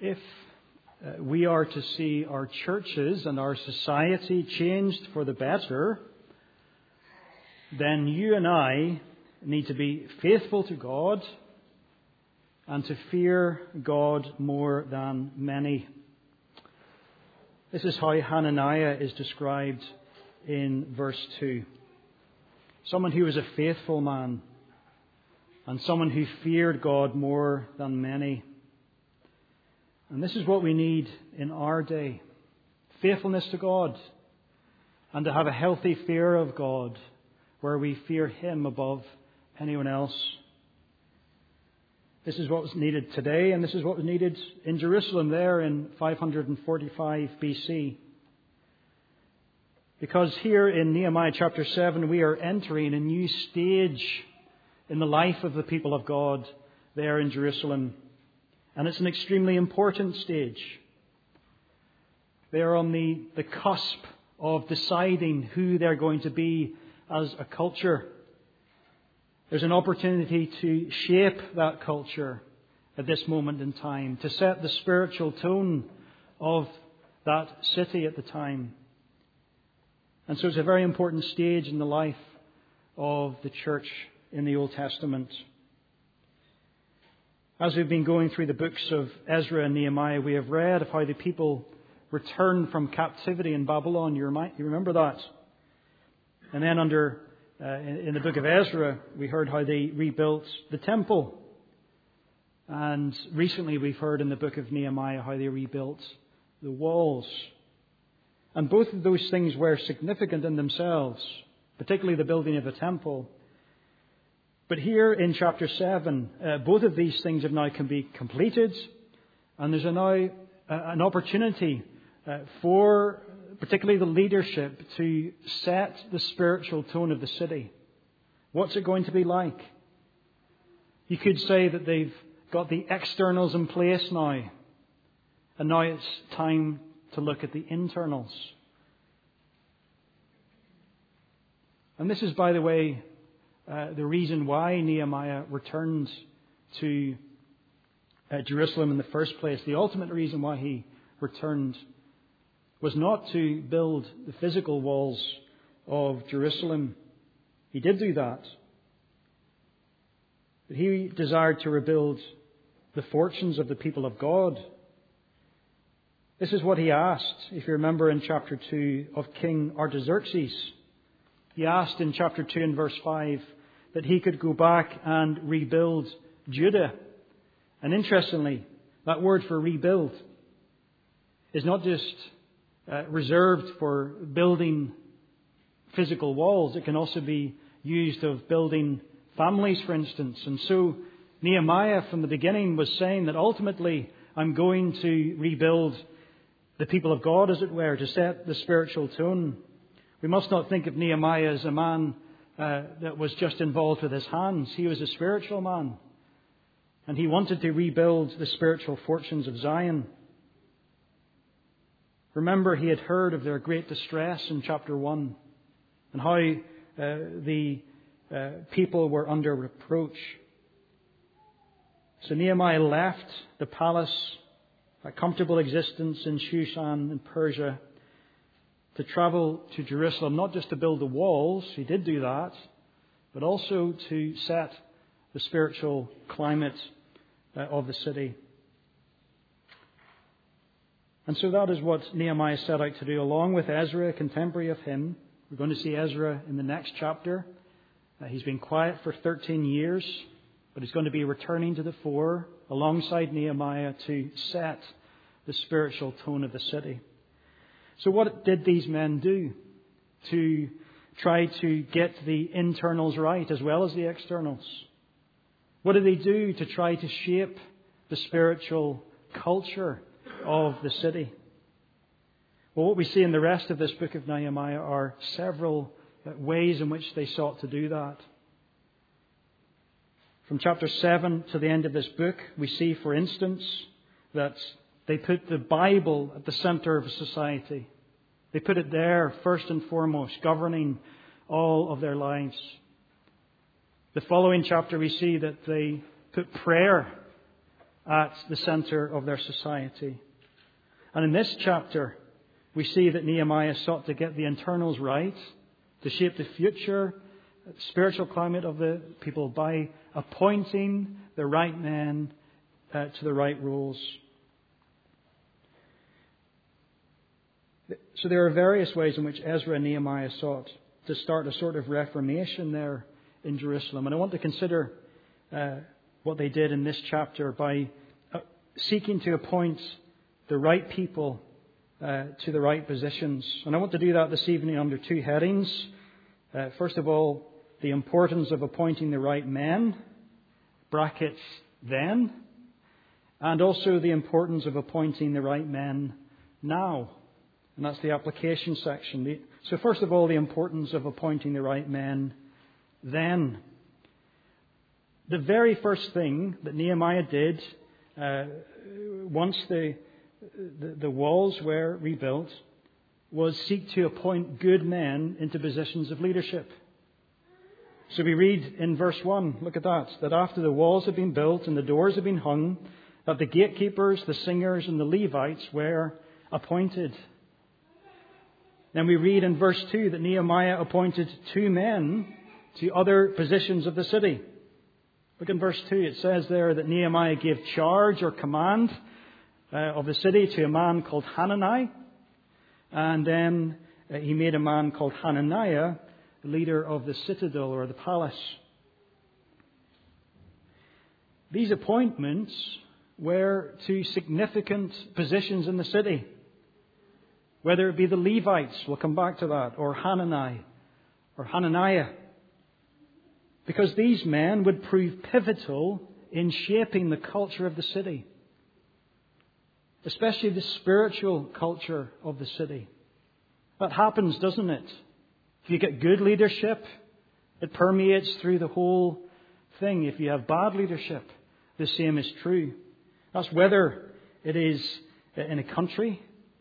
If we are to see our churches and our society changed for the better, then you and I need to be faithful to God and to fear God more than many. This is how Hananiah is described in verse 2. Someone who was a faithful man and someone who feared God more than many. And this is what we need in our day. Faithfulness to God and to have a healthy fear of God where we fear Him above anyone else. This is what was needed today, and this is what was needed in Jerusalem there in 545 BC. Because here in Nehemiah chapter 7 we are entering a new stage in the life of the people of God there in Jerusalem. And it's an extremely important stage. They are on the cusp of deciding who they're going to be as a culture. There's an opportunity to shape that culture at this moment in time, to set the spiritual tone of that city at the time. And so it's a very important stage in the life of the church in the Old Testament. As we've been going through the books of Ezra and Nehemiah, we have read of how the people returned from captivity in Babylon. You remember that? And then in the book of Ezra, we heard how they rebuilt the temple. And recently we've heard in the book of Nehemiah how they rebuilt the walls. And both of those things were significant in themselves, particularly the building of a temple. But here in chapter 7, both of these things have now can be completed, and there's now an opportunity for particularly the leadership to set the spiritual tone of the city. What's it going to be like? You could say that they've got the externals in place now, and now it's time to look at the internals. And this is, by the way, the reason why Nehemiah returned to Jerusalem in the first place. The ultimate reason why he returned was not to build the physical walls of Jerusalem. He did do that. But he desired to rebuild the fortunes of the people of God. This is what he asked, if you remember in chapter 2, of King Artaxerxes. He asked in chapter 2 and verse 5 that he could go back and rebuild Judah. And interestingly, that word for rebuild is not just reserved for building physical walls. It can also be used of building families, for instance. And so Nehemiah from the beginning was saying that ultimately I'm going to rebuild the people of God, as it were, to set the spiritual tone. We must not think of Nehemiah as a man that was just involved with his hands. He was a spiritual man. And he wanted to rebuild the spiritual fortunes of Zion. Remember, he had heard of their great distress in chapter 1 and how the people were under reproach. So Nehemiah left the palace, a comfortable existence in Shushan in Persia, to travel to Jerusalem, not just to build the walls, he did do that, but also to set the spiritual climate of the city. And so that is what Nehemiah set out to do, along with Ezra, a contemporary of him. We're going to see Ezra in the next chapter. He's been quiet for 13 years, but he's going to be returning to the fore alongside Nehemiah to set the spiritual tone of the city. So what did these men do to try to get the internals right as well as the externals? What did they do to try to shape the spiritual culture of the city? Well, what we see in the rest of this book of Nehemiah are several ways in which they sought to do that. From chapter 7 to the end of this book, we see, for instance, that they put the Bible at the center of society. They put it there first and foremost, governing all of their lives. The following chapter we see that they put prayer at the center of their society. And in this chapter, we see that Nehemiah sought to get the internals right, to shape the future spiritual climate of the people by appointing the right men to the right roles. So there are various ways in which Ezra and Nehemiah sought to start a sort of reformation there in Jerusalem. And I want to consider what they did in this chapter by seeking to appoint the right people to the right positions. And I want to do that this evening under two headings. First of all, the importance of appointing the right men, brackets then, and also the importance of appointing the right men now. And that's the application section. So first of all, the importance of appointing the right men then. The very first thing that Nehemiah did once the walls were rebuilt was seek to appoint good men into positions of leadership. So we read in verse 1, look at that after the walls had been built and the doors had been hung, that the gatekeepers, the singers, and the Levites were appointed. Then we read in verse 2 that Nehemiah appointed 2 men to other positions of the city. Look in verse 2. It says there that Nehemiah gave charge or command of the city to a man called Hanani. And then he made a man called Hananiah the leader of the citadel or the palace. These appointments were to significant positions in the city. Whether it be the Levites, we'll come back to that, or Hanani, or Hananiah. Because these men would prove pivotal in shaping the culture of the city. Especially the spiritual culture of the city. That happens, doesn't it? If you get good leadership, it permeates through the whole thing. If you have bad leadership, the same is true. That's whether it is in a country.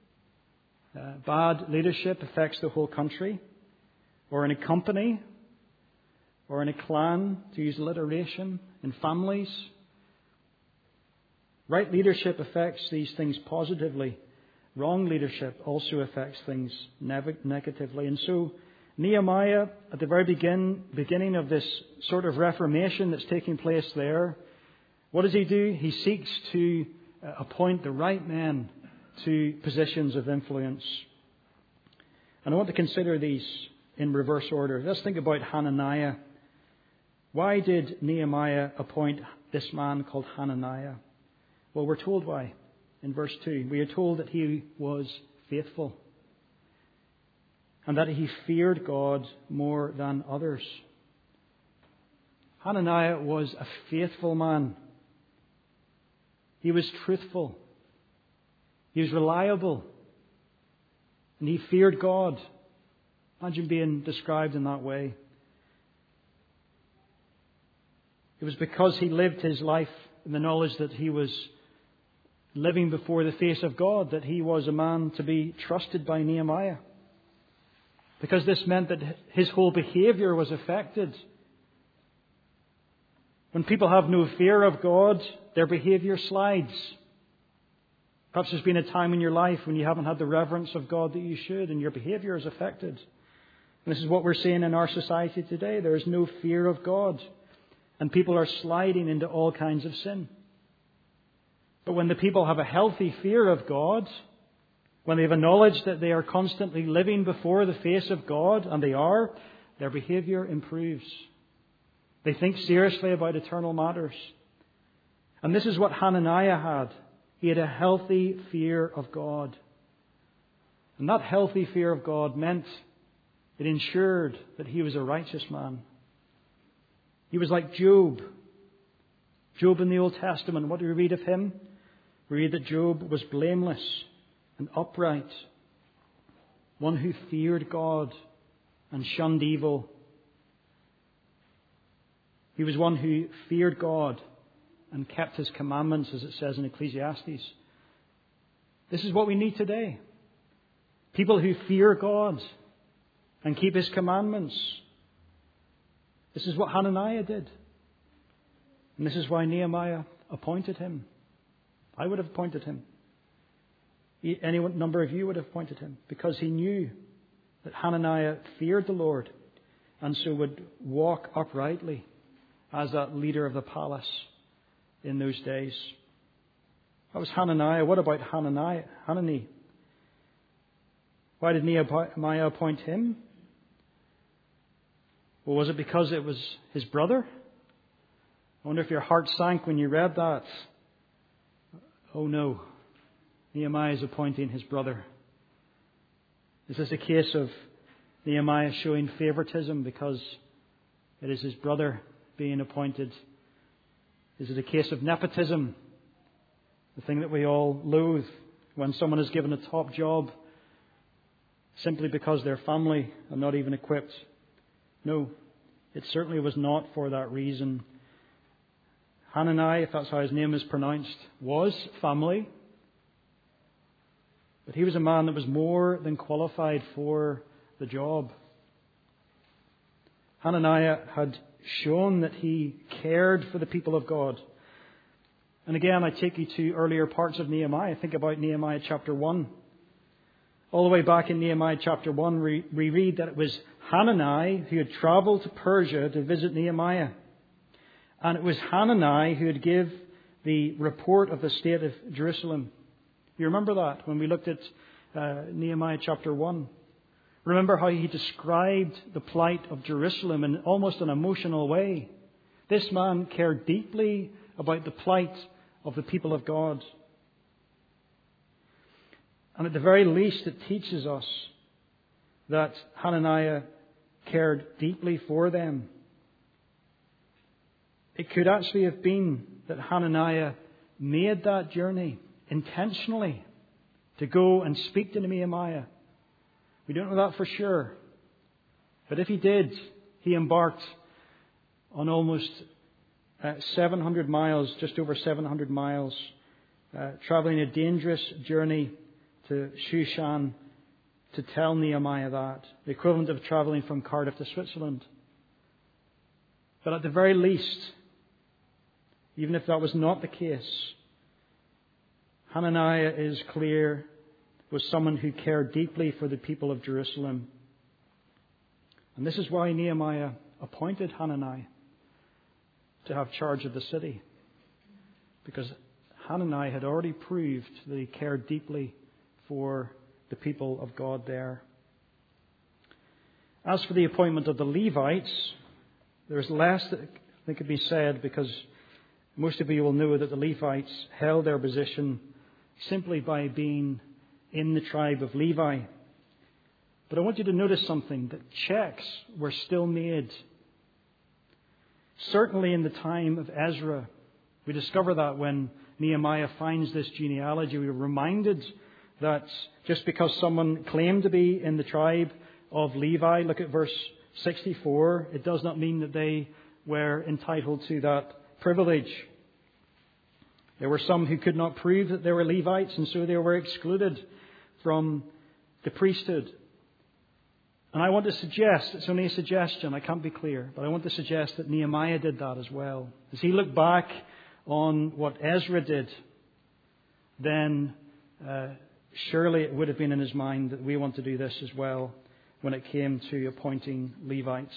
Bad leadership affects the whole country, or in a company, or in a clan, to use alliteration, in families. Right leadership affects these things positively. Wrong leadership also affects things negatively. And so Nehemiah, at the very beginning of this sort of reformation that's taking place there, what does he do? He seeks to appoint the right men to positions of influence. And I want to consider these in reverse order. Let's think about Hananiah. Why did Nehemiah appoint this man called Hananiah? Well, we're told why. In verse 2, we are told that he was faithful and that he feared God more than others. Hananiah was a faithful man. He was truthful. He was reliable. And he feared God. Imagine being described in that way. It was because he lived his life in the knowledge that he was living before the face of God that he was a man to be trusted by Nehemiah. Because this meant that his whole behavior was affected. When people have no fear of God, their behavior slides. Perhaps there's been a time in your life when you haven't had the reverence of God that you should, and your behavior is affected. And this is what we're seeing in our society today. There is no fear of God. And people are sliding into all kinds of sin. But when the people have a healthy fear of God, when they have a knowledge that they are constantly living before the face of God, and they are, their behavior improves. They think seriously about eternal matters. And this is what Hananiah had. He had a healthy fear of God. And that healthy fear of God meant it ensured that he was a righteous man. He was like Job. Job in the Old Testament, what do we read of him? We read that Job was blameless and upright, one who feared God and shunned evil. He was one who feared God and kept his commandments, as it says in Ecclesiastes. This is what we need today. People who fear God and keep his commandments. This is what Hananiah did. And this is why Nehemiah appointed him. I would have appointed him. Any number of you would have appointed him, because he knew that Hananiah feared the Lord and so would walk uprightly as that leader of the palace in those days. That was Hananiah. What about Hanani? Why did Nehemiah appoint him? Well, was it because it was his brother? I wonder if your heart sank when you read that. Oh no, Nehemiah is appointing his brother. Is this a case of Nehemiah showing favoritism because it is his brother being appointed? Is it a case of nepotism? The thing that we all loathe when someone is given a top job simply because their family are not even equipped. No, it certainly was not for that reason. Hanani, if that's how his name is pronounced, was family. But he was a man that was more than qualified for the job. Hananiah had shown that he cared for the people of God. And again, I take you to earlier parts of Nehemiah. Think about Nehemiah chapter 1. All the way back in Nehemiah chapter 1, we read that it was Hanani who had traveled to Persia to visit Nehemiah. And it was Hanani who would give the report of the state of Jerusalem. You remember that when we looked at Nehemiah chapter 1? Remember how he described the plight of Jerusalem in almost an emotional way. This man cared deeply about the plight of the people of God. And at the very least, it teaches us that Hananiah cared deeply for them. It could actually have been that Hananiah made that journey intentionally to go and speak to Nehemiah. We don't know that for sure. But if he did, he embarked on almost 700 miles, just over 700 miles, traveling a dangerous journey to Shushan to tell Nehemiah that. The equivalent of traveling from Cardiff to Switzerland. But at the very least, even if that was not the case, Hananiah is clear was someone who cared deeply for the people of Jerusalem. And this is why Nehemiah appointed Hanani to have charge of the city. Because Hanani had already proved that he cared deeply for the people of God there. As for the appointment of the Levites, there is less that could be said, because most of you will know that the Levites held their position simply by being in the tribe of Levi. But I want you to notice something, that checks were still made. Certainly in the time of Ezra. We discover that when Nehemiah finds this genealogy. We are reminded that just because someone claimed to be in the tribe of Levi, look at verse 64, it does not mean that they were entitled to that privilege. There were some who could not prove that they were Levites, and so they were excluded from the priesthood. And I want to suggest, it's only a suggestion, I can't be clear, but I want to suggest that Nehemiah did that as well. As he looked back on what Ezra did, then surely it would have been in his mind that we want to do this as well when it came to appointing Levites.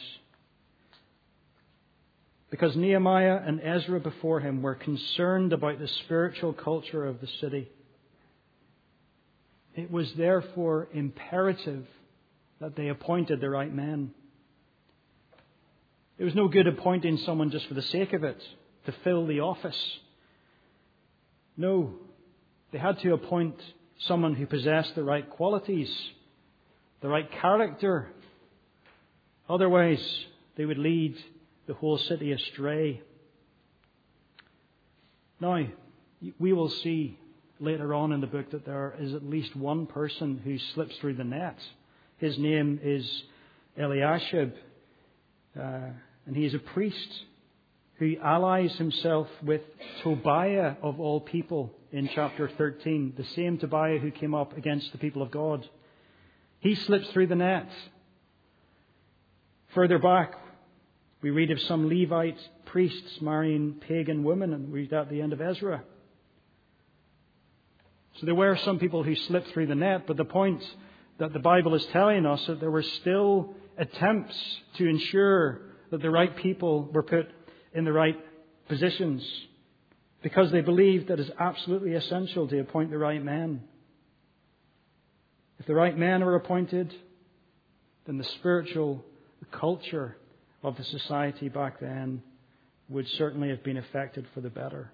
Because Nehemiah and Ezra before him were concerned about the spiritual culture of the city. It was therefore imperative that they appointed the right men. It was no good appointing someone just for the sake of it, to fill the office. No, they had to appoint someone who possessed the right qualities, the right character. Otherwise, they would lead the whole city astray. Now, we will see later on in the book that there is at least one person who slips through the net. His name is Eliashib, and he is a priest who allies himself with Tobiah of all people in chapter 13, the same Tobiah who came up against the people of God. He slips through the net. Further back, we read of some Levite priests marrying pagan women, and we read that at the end of Ezra. So there were some people who slipped through the net, but the point that the Bible is telling us that there were still attempts to ensure that the right people were put in the right positions, because they believed that it is absolutely essential to appoint the right men. If the right men were appointed, then the spiritual culture of the society back then would certainly have been affected for the better.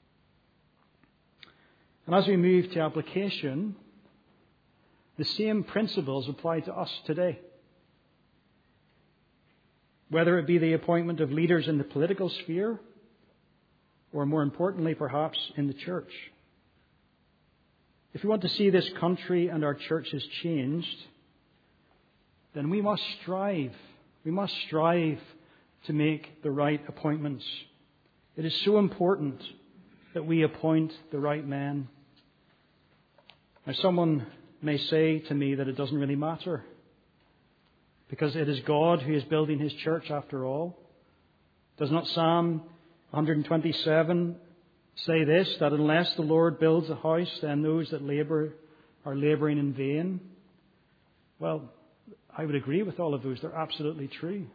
And as we move to application, the same principles apply to us today. Whether it be the appointment of leaders in the political sphere, or more importantly, perhaps, in the church. If we want to see this country and our churches changed, then we must strive. We must strive to make the right appointments. It is so important that we appoint the right men. Now, someone may say to me that it doesn't really matter, because it is God who is building His church after all. Does not Psalm 127 say this, that unless the Lord builds a house, then those that labour are labouring in vain? Well, I would agree with all of those. They're absolutely true.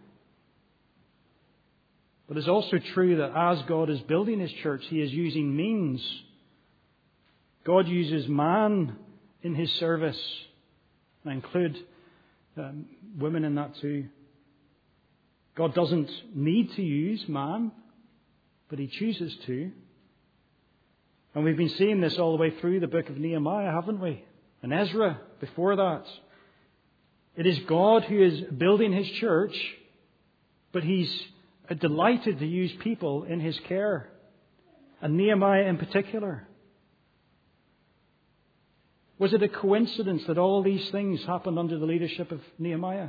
But it's also true that as God is building His church, He is using means. God uses man in His service. I include women in that too. God doesn't need to use man, but He chooses to. And we've been seeing this all the way through the book of Nehemiah, haven't we? And Ezra before that. It is God who is building His church, but He's delighted to use people in His care. And Nehemiah in particular. Was it a coincidence that all these things happened under the leadership of Nehemiah?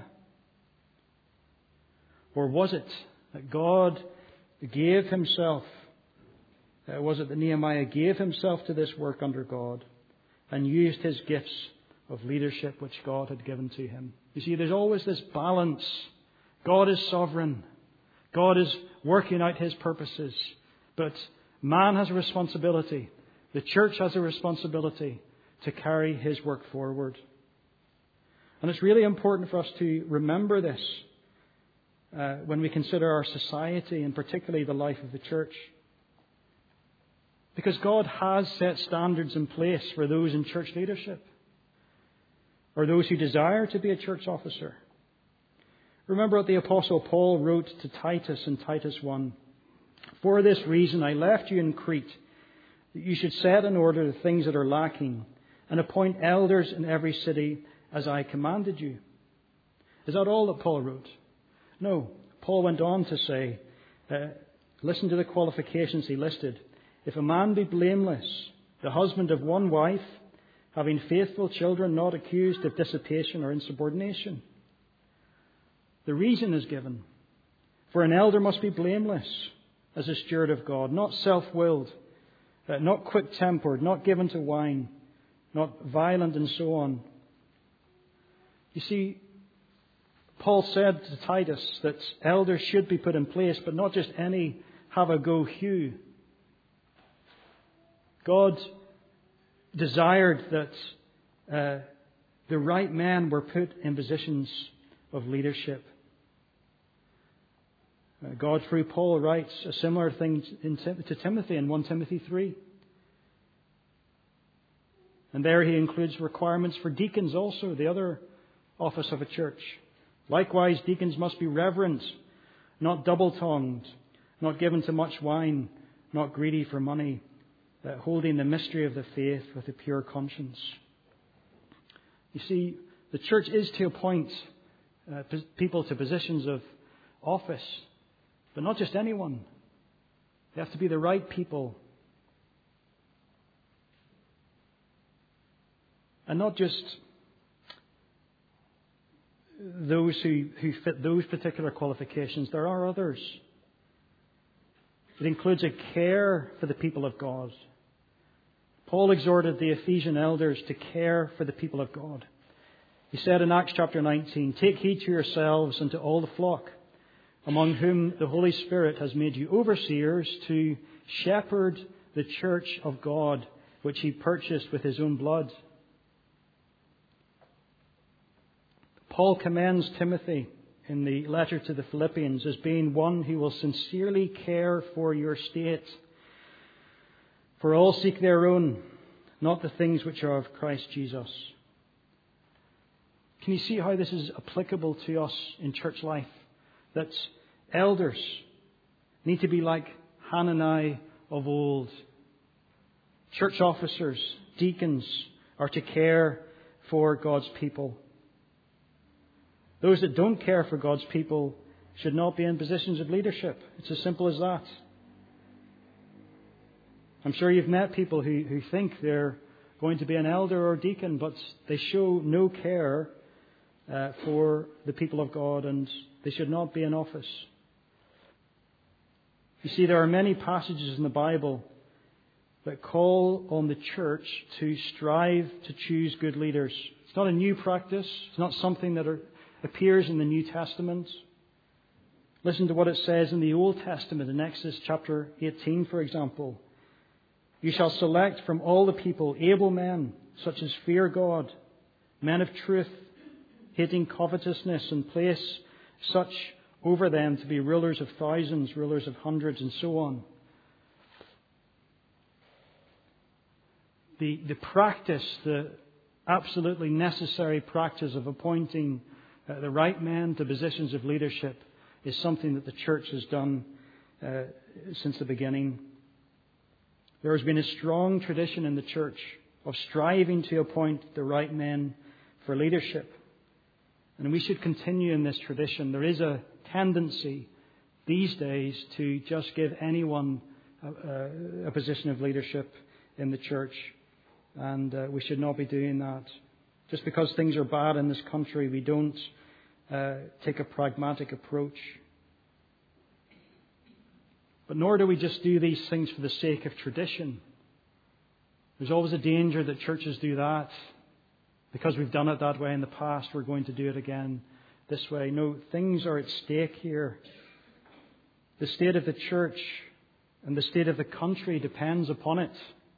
Or was it that God gave Himself? Was it that Nehemiah gave himself to this work under God and used his gifts of leadership which God had given to him? You see, there's always this balance. God is sovereign. God is working out His purposes. But man has a responsibility. The church has a responsibility to carry His work forward. And it's really important for us to remember this when we consider our society and particularly the life of the church. Because God has set standards in place for those in church leadership or those who desire to be a church officer. Remember what the Apostle Paul wrote to Titus in Titus 1. For this reason I left you in Crete, that you should set in order the things that are lacking and appoint elders in every city as I commanded you. Is that all that Paul wrote? No. Paul went on to say, listen to the qualifications he listed. If a man be blameless, the husband of one wife, having faithful children, not accused of dissipation or insubordination. The reason is given. For an elder must be blameless as a steward of God, not self-willed, not quick-tempered, not given to wine, not violent, and so on. You see, Paul said to Titus that elders should be put in place, but not just any have-a-go Hugh. God desired that the right men were put in positions of leadership. God, through Paul, writes a similar thing to Timothy in 1 Timothy 3. And there he includes requirements for deacons also, the other office of a church. Likewise, deacons must be reverent, not double-tongued, not given to much wine, not greedy for money, holding the mystery of the faith with a pure conscience. You see, the church is to appoint people to positions of office, but not just anyone. They have to be the right people. And not just those who fit those particular qualifications. There are others. It includes a care for the people of God. Paul exhorted the Ephesian elders to care for the people of God. He said in Acts chapter 19, take heed to yourselves and to all the flock, among whom the Holy Spirit has made you overseers to shepherd the church of God, which he purchased with his own blood. Paul commends Timothy in the letter to the Philippians as being one who will sincerely care for your state. For all seek their own, not the things which are of Christ Jesus. Can you see how this is applicable to us in church life? That elders need to be like Hanani of old. Church officers, deacons, are to care for God's people. Those that don't care for God's people should not be in positions of leadership. It's as simple as that. I'm sure you've met people who think they're going to be an elder or deacon, but they show no care for the people of God, and they should not be in office. You see, there are many passages in the Bible that call on the church to strive to choose good leaders. It's not a new practice. It's not something that appears in the New Testament. Listen to what it says in the Old Testament, in Exodus chapter 18, for example. You shall select from all the people able men, such as fear God, men of truth, hating covetousness, and place such over them to be rulers of thousands, rulers of hundreds, and so on. The practice, the absolutely necessary practice of appointing the right men to positions of leadership is something that the church has done since the beginning. There has been a strong tradition in the church of striving to appoint the right men for leadership. And we should continue in this tradition. There is a tendency these days to just give anyone a position of leadership in the church. And we should not be doing that. Just because things are bad in this country, we don't take a pragmatic approach. But nor do we just do these things for the sake of tradition. There's always a danger that churches do that. Because we've done it that way in the past, we're going to do it again this way. No, things are at stake here. The state of the church and the state of the country depends upon it.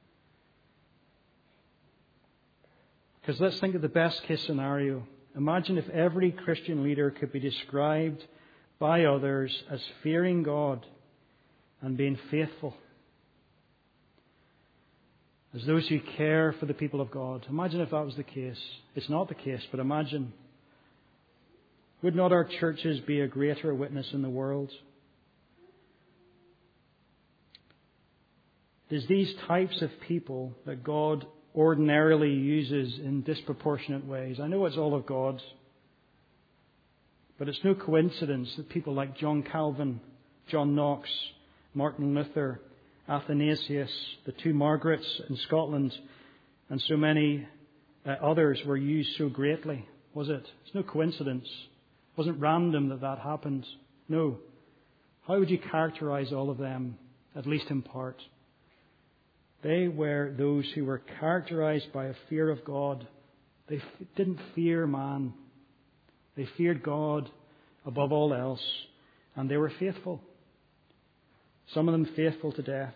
Because let's think of the best case scenario. Imagine if every Christian leader could be described by others as fearing God and being faithful. As those who care for the people of God. Imagine if that was the case. It's not the case, but imagine. Would not our churches be a greater witness in the world? It is these types of people that God ordinarily uses in disproportionate ways. I know it's all of God, but it's no coincidence that people like John Calvin, John Knox, Martin Luther, Athanasius, the two Margarets in Scotland, and so many others were used so greatly. Was it? It's no coincidence. It wasn't random that happened. No. How would you characterize all of them, at least in part? They were those who were characterized by a fear of God. They didn't fear man. They feared God above all else, and they were faithful. Some of them faithful to death.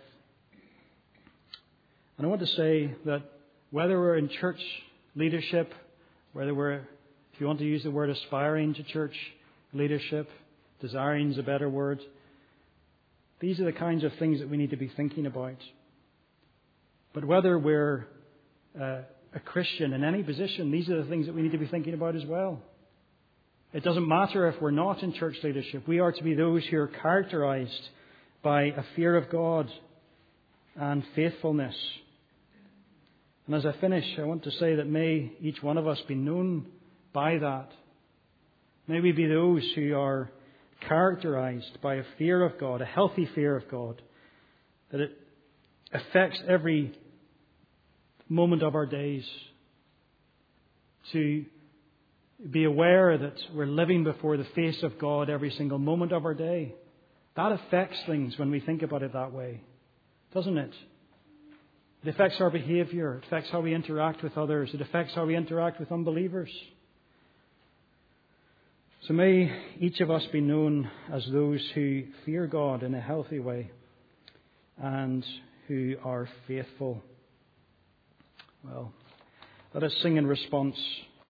And I want to say that whether we're in church leadership, whether we're, if you want to use the word aspiring to church leadership, desiring is a better word, these are the kinds of things that we need to be thinking about. But whether we're a Christian in any position, these are the things that we need to be thinking about as well. It doesn't matter if we're not in church leadership. We are to be those who are characterized by a fear of God and faithfulness. And as I finish, I want to say that may each one of us be known by that. May we be those who are characterized by a fear of God, a healthy fear of God, that it affects every moment of our days. To be aware that we're living before the face of God every single moment of our day. That affects things when we think about it that way, doesn't it? It affects our behavior. It affects how we interact with others. It affects how we interact with unbelievers. So may each of us be known as those who fear God in a healthy way and who are faithful. Well, let us sing in response.